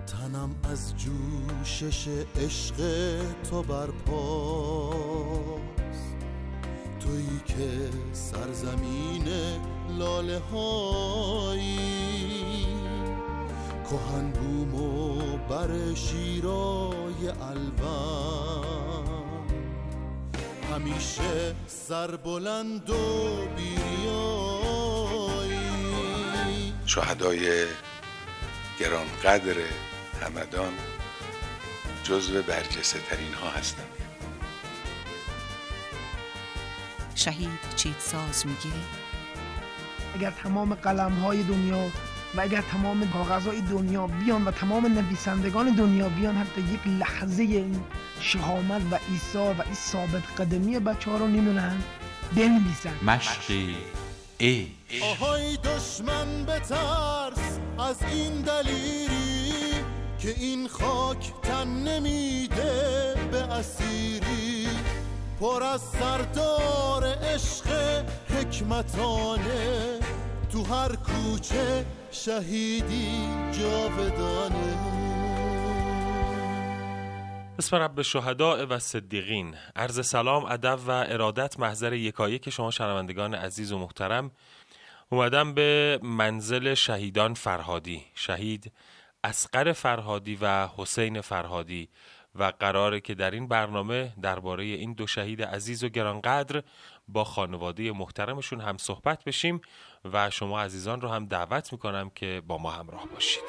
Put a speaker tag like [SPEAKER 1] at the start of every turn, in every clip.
[SPEAKER 1] تنم از جوشش عشق تو برپاست، تویی که سرزمین لاله هایی، کهن بوم و بر شیرای الوان، همیشه سربلند و بیریایی.
[SPEAKER 2] شهدای گرانقدر همدان جزو برجسته ترین ها هستند.
[SPEAKER 3] شهید چیتساز میگه
[SPEAKER 4] اگر تمام قلم‌های دنیا و اگر تمام کاغذهای دنیا بیان و تمام نویسندگان دنیا بیان، حتی یک لحظه این شهامت و ایثار و این ثابت قدمی بچه‌ها رو نمی‌دونن بنویسن.
[SPEAKER 5] مشقی
[SPEAKER 1] آهای دشمن بترس از این دلیری که این خاک تن نمیده به اسیری، پر از سردار عشق حکمتانه، تو هر کوچه شهیدی جاودانه.
[SPEAKER 6] بسم رب شهداء و صدیقین. عرض سلام، ادب و ارادت محضر یکایک شما شنوندگان عزیز و محترم. اومدم به منزل شهیدان فرهادی، شهید اصغر فرهادی و حسین فرهادی، و قراره که در این برنامه درباره این دو شهید عزیز و گرانقدر با خانواده محترمشون هم صحبت بشیم و شما عزیزان رو هم دعوت میکنم که با ما همراه باشید.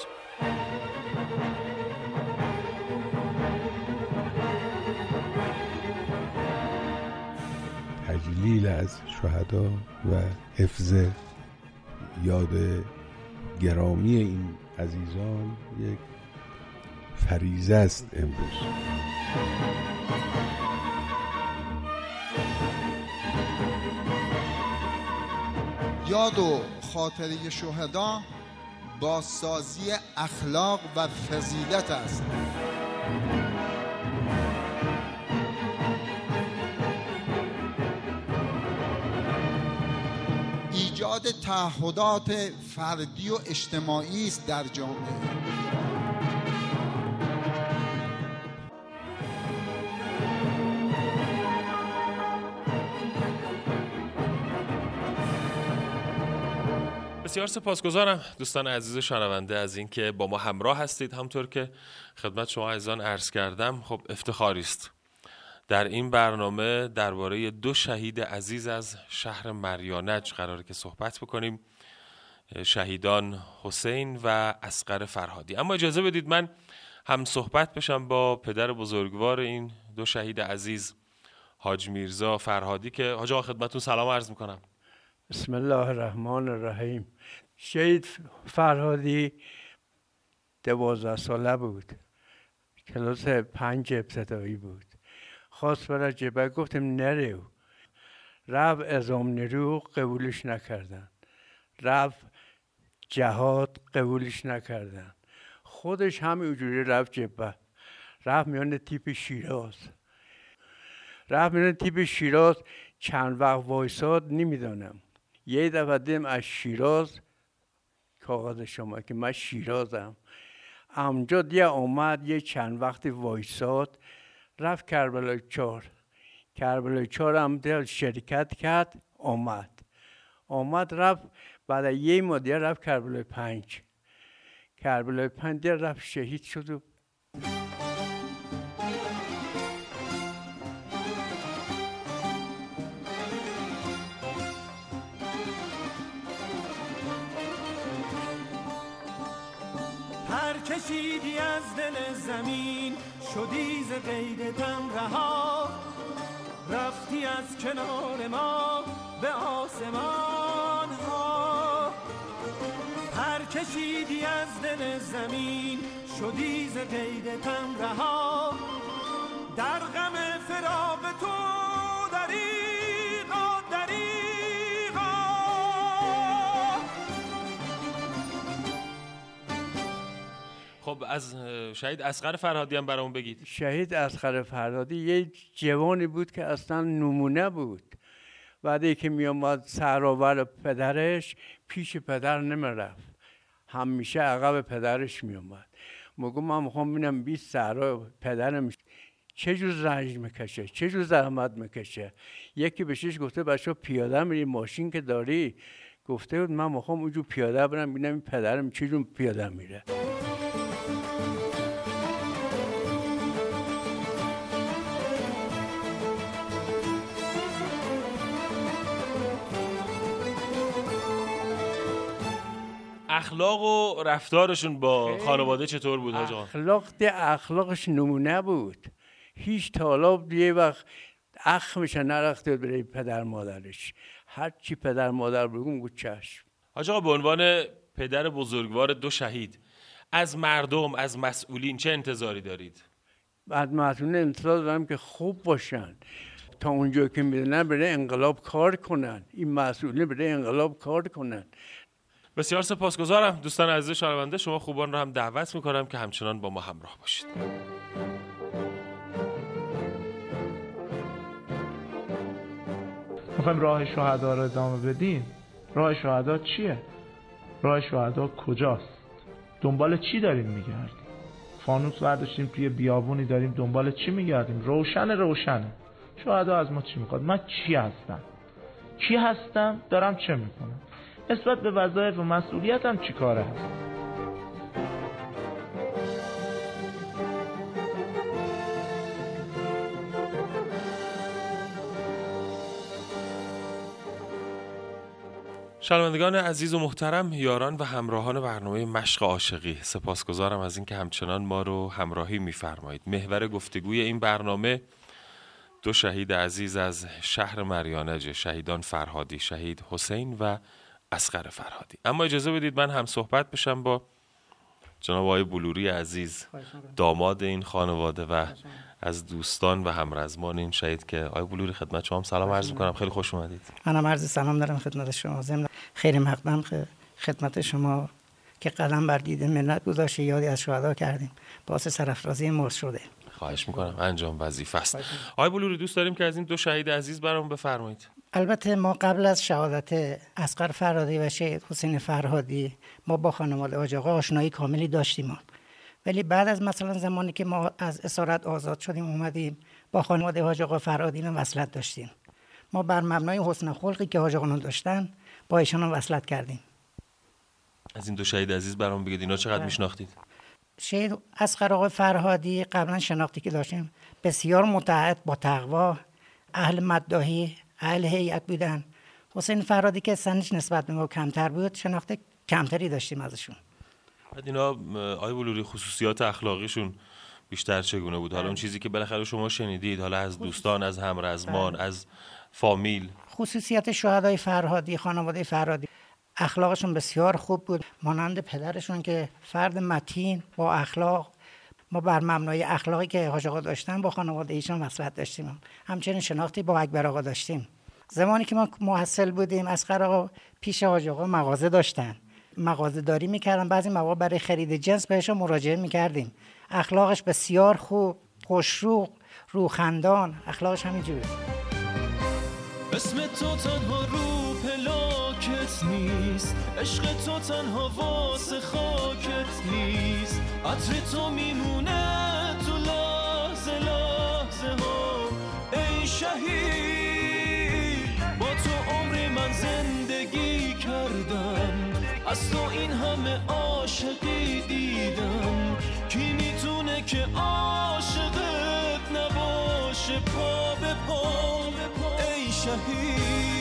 [SPEAKER 7] تجلیل از شهدا و حفظ یاد گرامی این عزیزان یک فریضه است امروز.
[SPEAKER 8] یاد و خاطره شهدا بازسازی اخلاق و فضیلت است. ایجاد تعهدات فردی و اجتماعی است در جامعه.
[SPEAKER 6] بسیار سپاسگزارم دوستان عزیز شنونده از این که با ما همراه هستید. همطور که خدمت شما عزیزان عرض کردم، خب افتخاری است در این برنامه درباره دو شهید عزیز از شهر مریانج قراره که صحبت بکنیم، شهیدان حسین و اصغر فرهادی. اما اجازه بدید من هم صحبت بشم با پدر بزرگوار این دو شهید عزیز، حاج میرزا فرهادی، که حاج آقا خدمتتون سلام عرض میکنم.
[SPEAKER 9] بسم الله الرحمن الرحیم. شهید فرهادی 12 ساله بود، کلاس 5 ابتدایی بود. خواست برای جبهه، گفتم نرو. رفت اعزام نیرو، قبولش نکردن. رفت جهاد، قبولش نکردن. خودش همینجوری رفت جبهه، رفت میان تیپ شیراز. چند وقت وایساد نمیدانم. یه دفعه دیدم از شیراز کاغذ شما که من شیرازم، همجا دیگه اومد، یه چند وقتی وایساد، رفت کربلای 4 هم دیگه شرکت کرد، اومد رفت، بعد یه ماه دیگه رفت کربلای 5 دیگه رفت شهید شد. و
[SPEAKER 10] کشیدی از دل زمین، شدی ز قید تن رها، رفتی از کنار ما به آسمان ها. پر کشیدی از دل زمین، شدی ز قید تن رها، در غم فراق تو
[SPEAKER 6] خب از شهید اصغر فرهادی هم برامون بگید.
[SPEAKER 9] شهید اصغر فرهادی یه جوانی بود که اصلا نمونه بود. بعدی که می آمد سرآور پدرش، پیش پدر نمی رفت، همیشه عقب پدرش می آمد. میگم من میخوام ببینم 20 صحرا پدرم چه جور رنج میکشه، چه جور زحمت میکشه. یکی بهش گفته بچه پیاده میری، ماشین که داری؟ گفته بود من میخوام اونجور پیاده برم ببینم پدرم چه جور پیاده میره.
[SPEAKER 6] اخلاق و رفتارشون با خانواده چطور بود حاج آقا؟
[SPEAKER 9] اخلاقش نمونه بود. هیچ طالب یه وقت میشه نرخته برای پدر مادرش. هر چی پدر مادر بگم گفت چشم.
[SPEAKER 6] حاج آقا به عنوان پدر بزرگوار 2 شهید از مردم، از مسئولین چه انتظاری دارید؟
[SPEAKER 9] از مسئولین انتظار دارم که خوب باشن، تا اونجا که میدونن برای انقلاب کار کنن. این مسئولین برای انقلاب کار کنن.
[SPEAKER 6] بسیار سپاسگزارم دوستان عزیز شنونده. شما خوبان رو هم دعوت میکنم که همچنان با ما همراه باشید.
[SPEAKER 5] میخوایم راه شهدا رو ادامه بدیم. راه شهدا چیه؟ راه شهدا کجاست؟ دنبال چی داریم میگردیم؟ فانوس برداشتیم توی بیابونی داریم دنبال چی میگردیم؟ روشنه. شهدا از ما چی میخواد؟ من چی هستم؟ دارم چه میکنم؟ نسبت به وظایف و مسئولیتم چی کاره هست؟
[SPEAKER 6] شنوندگان عزیز و محترم، یاران و همراهان برنامه مشق عاشقی، سپاسگزارم از اینکه همچنان ما رو همراهی می‌فرمایید. محور گفتگوی این برنامه 2 شهید عزیز از شهر مریانج، شهیدان فرهادی، شهید حسین و اصغر فرهادی. اما اجازه بدید من هم صحبت بشم با جناب آقای بلوری عزیز، داماد این خانواده و از دوستان و همرزمان این شهید. که آقای بلوری خدمت شما سلام عرض می‌کنم، خیلی خوش اومدید.
[SPEAKER 11] منم عرض سلام دارم خدمت شما. ضمن خیلی مقدم خدمت شما که قلم بر دیده ملت گذاشته، یادی از شهدا کردیم، باعث سرافرازی مرد شده.
[SPEAKER 6] خواهش می‌کنم، انجام وظیفه است. آقای بلوری دوست داریم که از این 2 شهید عزیز برام بفرمایید.
[SPEAKER 11] البته ما قبل از شهادت اصغر فرهادی و شهید حسین فرهادی ما با خانواده حاج آقا آشنایی کاملی داشتیم، ولی بعد از مثلا زمانی که ما از اسارت آزاد شدیم اومدیم با خانواده حاج آقا فرهادی وصلت داشتیم. ما بر مبنای حسن خلقی که حاج آقا داشتن با ایشون وصلت کردیم.
[SPEAKER 6] از این 2 شهید عزیز برام بگید اینا چقدر میشناختید؟
[SPEAKER 11] شهید اصغر آقا فرهادی قبلا شناختی که داشتیم بسیار متعهد با تقوا، اهل مداحی، اهل هیئت بودن. حسین فرهادی که سنش نسبت به ما کمتر بود، شناخت کمتری داشتیم ازشون.
[SPEAKER 6] بعد اینا آقای بلوری خصوصیات اخلاقیشون بیشتر چگونه بود؟ حالا اون چیزی که بالاخره شما شنیدید، حالا از دوستان، از همرزمان، از فامیل.
[SPEAKER 11] خصوصیات شهدای فرهادی، خانواده فرهادی، اخلاقشون بسیار خوب بود، مانند پدرشون که فرد متین با اخلاق. ما بر مبنای اخلاقی که حاج آقا داشتن با خانواده ایشون وصلت داشتیم. همچنین شناختی با اکبر آقا داشتیم. زمانی که ما محصل بودیم اصغر آقا پیش حاج آقا مغازه داشتن، مغازه داری میکردن، بعضی مواقع برای خرید جنس بهشون مراجعه میکردیم. اخلاقش بسیار خوب، خوش‌رو، روخندان، اخلاقش همینجوره.
[SPEAKER 10] اسم تو تنها رو پلاکت نیست، عشق تو تنها واسه خاکت نیست، عطر تو میمونه تو لحظه لحظه ها. ای شهید با تو عمر من زندگی کردم، از تو این همه عاشقی دیدم، کی میتونه که عاشقت نباشه پا به پا. ای شهید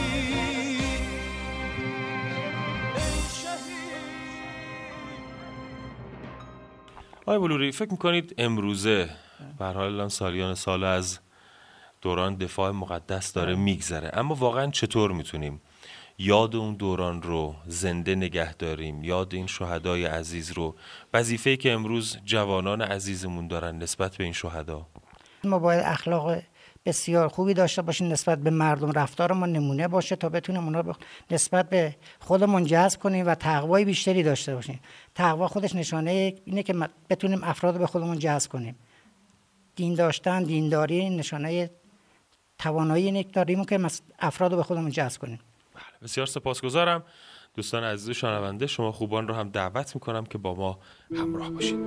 [SPEAKER 6] آقای بلوری فکر میکنید امروزه به هر حال الان سالیان سال از دوران دفاع مقدس داره میگذره، اما واقعا چطور میتونیم یاد اون دوران رو زنده نگه داریم، یاد این شهدای عزیز رو، وظیفه‌ای که امروز جوانان عزیزمون دارن نسبت به این شهدا؟
[SPEAKER 11] ما باید اخلاق بسیار خوبی داشته باشیم نسبت به مردم، رفتارمون نمونه باشه تا بتونیم اونا نسبت به خودمون جذب کنیم و تقوای بیشتری داشته باشیم. تقوا خودش نشانه اینه که بتونیم افراد به خودمون جذب کنیم. دین داشتن، دینداری نشانه توانایی اینه که داریم که افراد به خودمون جذب کنیم.
[SPEAKER 6] بسیار سپاسگزارم. دوستان عزیز شنونده، شما خوبان رو هم دعوت میکنم که با ما همراه باشید.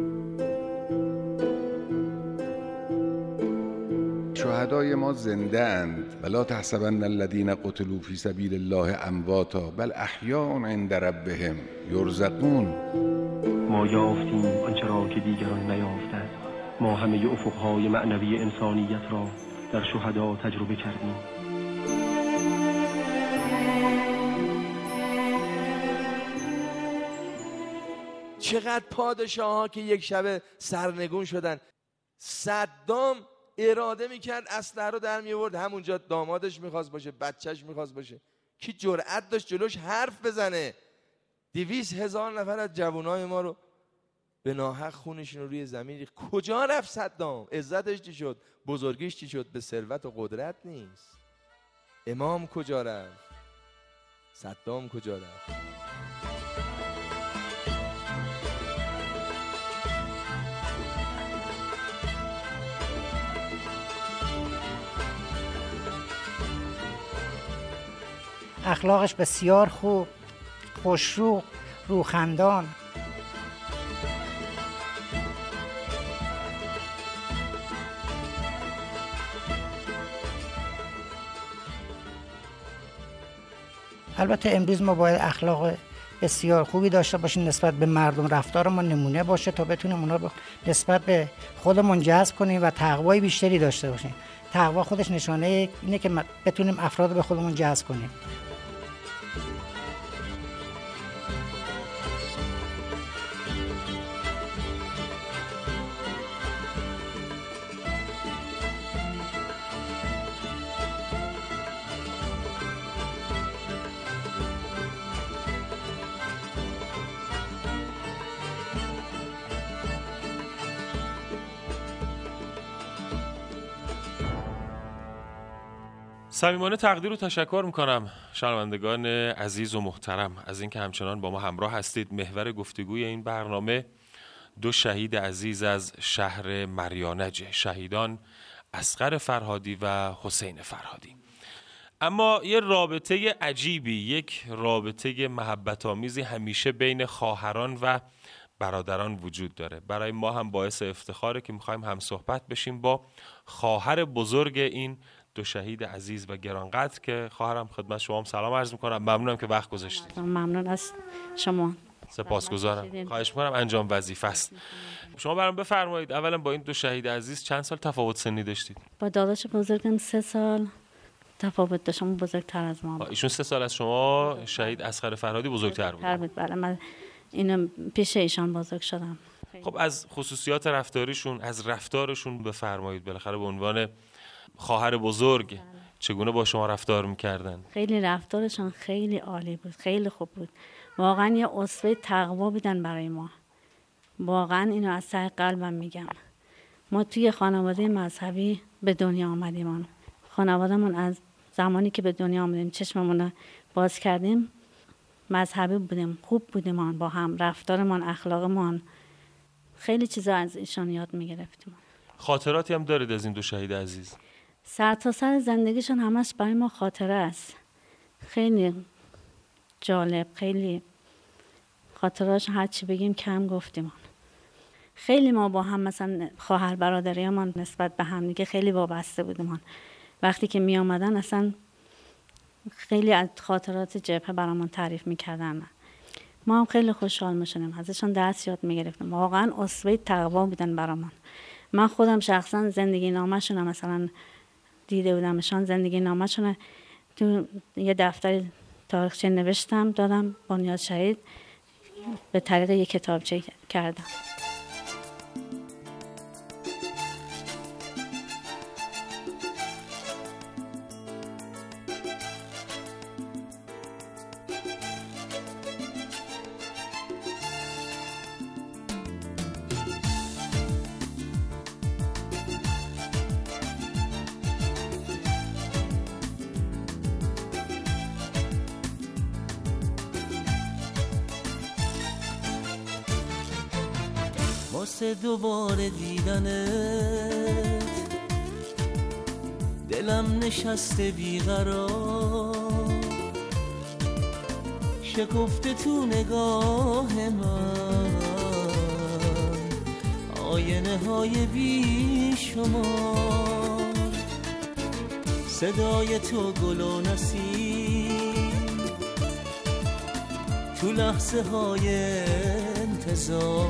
[SPEAKER 2] شهدای ما زنده اند ولا تحسبن الذين قتلوا في سبيل الله امواتا بل احیاء عند ربهم یرزقون.
[SPEAKER 12] ما یافتیم آنچه را که دیگران نیافتند. ما همه افقهای معنوی انسانیت را در شهدا تجربه کردیم.
[SPEAKER 13] چقدر پادشاه ها که یک شب سرنگون شدن. صدام اراده میکرد اسلحه رو در میورد، همونجا دامادش میخواست باشه، بچهش میخواست باشه. کی جرأت داشت جلوش حرف بزنه؟ 200,000 نفر از جوانای ما رو به ناحق خونشون رو روی زمین ریخت. کجا رفت صدام؟ عزتش چی شد؟ بزرگیش چی شد؟ به ثروت و قدرت نیست. امام کجا رفت؟ صدام کجا رفت؟
[SPEAKER 11] اخلاقش بسیار خوب، خوشرو، روخندان. البته امروز ما باید اخلاق بسیار خوبی داشته باشیم نسبت به مردم، رفتار ما نمونه باشه تا بتونیم اونا نسبت به خودمون جذب کنیم و تقوای بیشتری داشته باشیم. تقوا خودش نشانه اینه که بتونیم افراد به خودمون جذب کنیم.
[SPEAKER 6] صمیمانه تقدیر و تشکر میکنم شنوندگان عزیز و محترم از اینکه همچنان با ما همراه هستید. محور گفتگوی این برنامه دو شهید عزیز از شهر مریانج، شهیدان اصغر فرهادی و حسین فرهادی. اما یه رابطه عجیبی، یک رابطه محبت آمیزی همیشه بین خواهران و برادران وجود داره. برای ما هم باعث افتخاره که میخوایم هم صحبت بشیم با خواهر بزرگ این دو شهید عزیز و گرانقدر که خواهرم خدمت شما هم سلام عرض میکنم. ممنونم که وقت گذاشتید.
[SPEAKER 14] ممنون از شما.
[SPEAKER 6] سپاسگزارم. خواهش میکنم، انجام وظیفه است. شما برام بفرمایید اولا با این دو شهید عزیز چند سال تفاوت سنی داشتید؟
[SPEAKER 14] با داداش بزرگم 3 سال تفاوت داشتم، بزرگتر از ما بود.
[SPEAKER 6] ایشون 3 سال از شما شهید اصغر فرهادی بزرگتر بود.
[SPEAKER 14] بله، من اینو پیش ایشان بزرگ شدم.
[SPEAKER 6] خب از خصوصیات رفتاریشون، از رفتارشون بفرمایید. بالاخره به عنوان خواهر بزرگ چگونه با شما رفتار میکردن؟
[SPEAKER 14] خیلی رفتارشون خیلی عالی بود، خیلی خوب بود. واقعا یه اسوه تقوا بودن برای ما. واقعا اینو از ته قلبم میگم. ما توی خانواده مذهبی به دنیا آمدیم. خانواده‌مون از زمانی که به دنیا آمدیم چشممون رو باز کردیم مذهبی بودیم، خوب بودیم با هم، رفتارمان، اخلاقمان، خیلی چیزا از ایشان یاد میگرفتیم.
[SPEAKER 6] خاطراتی هم دارید از این دو شهید عزیز؟
[SPEAKER 14] سر تا سر زندگیشون همش برای ما خاطره است. خیلی جالب، خیلی خاطراش هر چی بگیم کم گفتیم. خیلی ما با هم مثلا خواهر برادریمان نسبت به هم دیگه خیلی وابسته بودیم. وقتی که می آمدن اصلا خیلی از خاطرات جبهه برامون تعریف میکردن. ما هم خیلی خوشحال میشدیم، ازشون درس یاد میگرفتیم. واقعا اسوه تقوا بودن برامون. من خودم شخصا زندگی نامه‌شون مثلا دیده بودمشان، زندگی نامه‌شون تو یه دفتر تاریخچه نوشتم دادم، بنیاد شهید به طریق یک کتابچه کردم.
[SPEAKER 10] واسه دوباره دیدنت دلم نشسته بیقرار، شکفته تو نگاه من، آینه های بی شمار، صدای تو گل و نسیم تو لحظه های انتظار،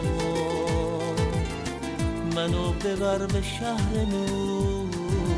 [SPEAKER 10] منو ببر به شهر نور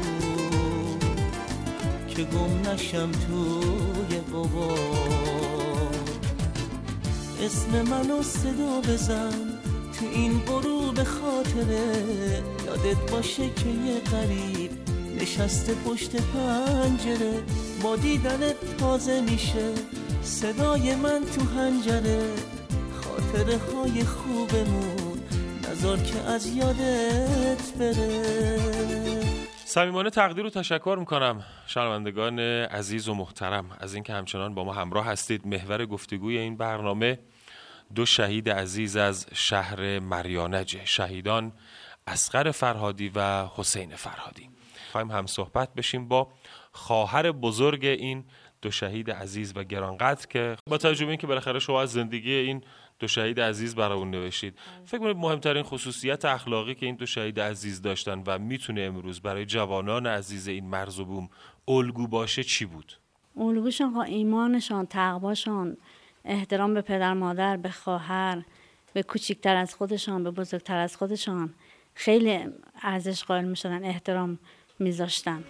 [SPEAKER 10] که گم نشم توی غبار، اسم منو صدا بزن تو این غروب خاطره، یادت باشه که یه غریب نشسته پشت پنجره، با دیدنت تازه میشه صدای من تو حنجره، خاطره های خوبمون نذار که از یادت بره.
[SPEAKER 6] صمیمانه تقدیر و تشکر میکنم شنوندگان عزیز و محترم از اینکه همچنان با ما همراه هستید. محور گفتگوی این برنامه دو شهید عزیز از شهر مریانج، شهیدان اصغر فرهادی و حسین فرهادی. خواهیم هم صحبت بشیم با خواهر بزرگ این دو شهید عزیز و گرانقدر که با توجه به اینکه بالاخره شما از زندگی این دو شهید عزیز برامون نوشتید، فکر کنید مهمترین خصوصیت اخلاقی که این دو شهید عزیز داشتن و میتونه امروز برای جوانان عزیز این مرز و بوم الگو باشه چی بود؟
[SPEAKER 14] الگوشان ایمانشان، تقواشان، احترام به پدر مادر، به خواهر، به کوچکتر از خودشان، به بزرگتر از خودشان خیلی ارزش قائل میشدن، احترام میذاشتن.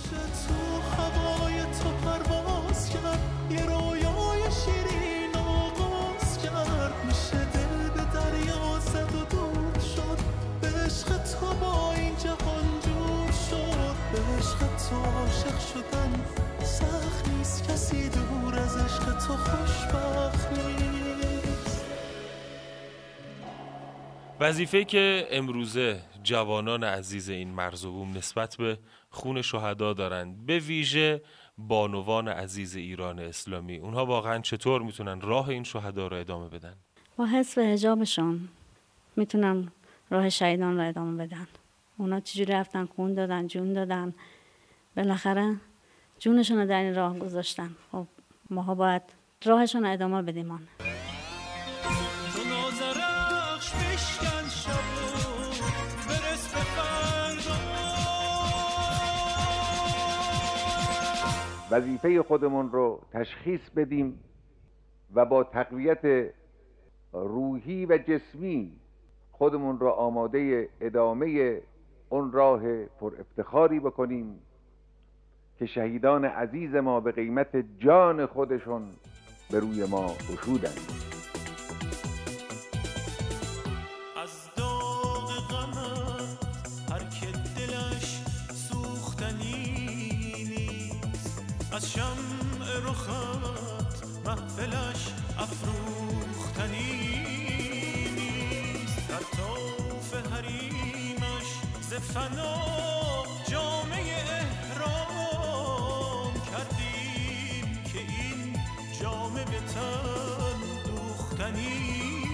[SPEAKER 6] وظیفه‌ای که امروزه جوانان عزیز این مرز و بوم نسبت به خون شهدا دارند، به ویژه بانوان عزیز ایران اسلامی، اونها واقعا چطور میتونن راه این شهدا رو ادامه بدن؟
[SPEAKER 14] با حفظ حجابشون میتونن راه شهیدان رو ادامه بدن. اونا چجوری رفتن، خون دادن، جون دادن، بالاخره جونشون رو در این راه گذاشتن. خب ماها باید راهشون رو ادامه بدیم.
[SPEAKER 2] وظیفه خودمون رو تشخیص بدیم و با تقویت روحی و جسمی خودمون رو آماده ادامه اون راه پر افتخاری بکنیم که شهیدان عزیز ما به قیمت جان خودشون به روی ما گشودند.
[SPEAKER 10] از داغ غمت هر که دلش سوختنی نیست، از شمع رخت محفلش افروختنی نیست، در طوف حریمش ز فنا جامعه احرام کردیم که این جامعه به تن دوختنی.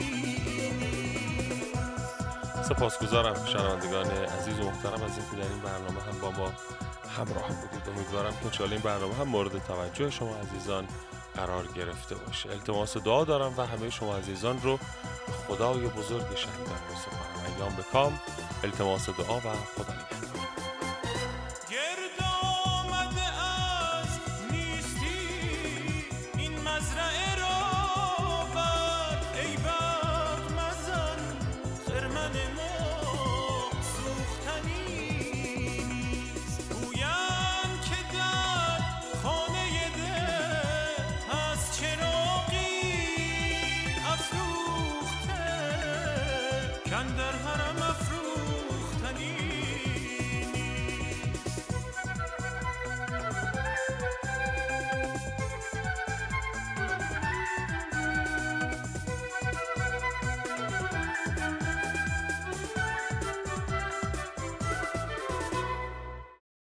[SPEAKER 6] سپاسگزارم شنوندگان عزیز و محترم از اینکه در این برنامه هم با ما همراه بودید. امیدوارم که انشاءالله این برنامه هم مورد توجه شما عزیزان قرار گرفته باشه. التماس دعا دارم و همه شما عزیزان رو خدای بزرگ شهیدان می‌سپارم. ایام به کام، التماس دعا و خدا نگهدار.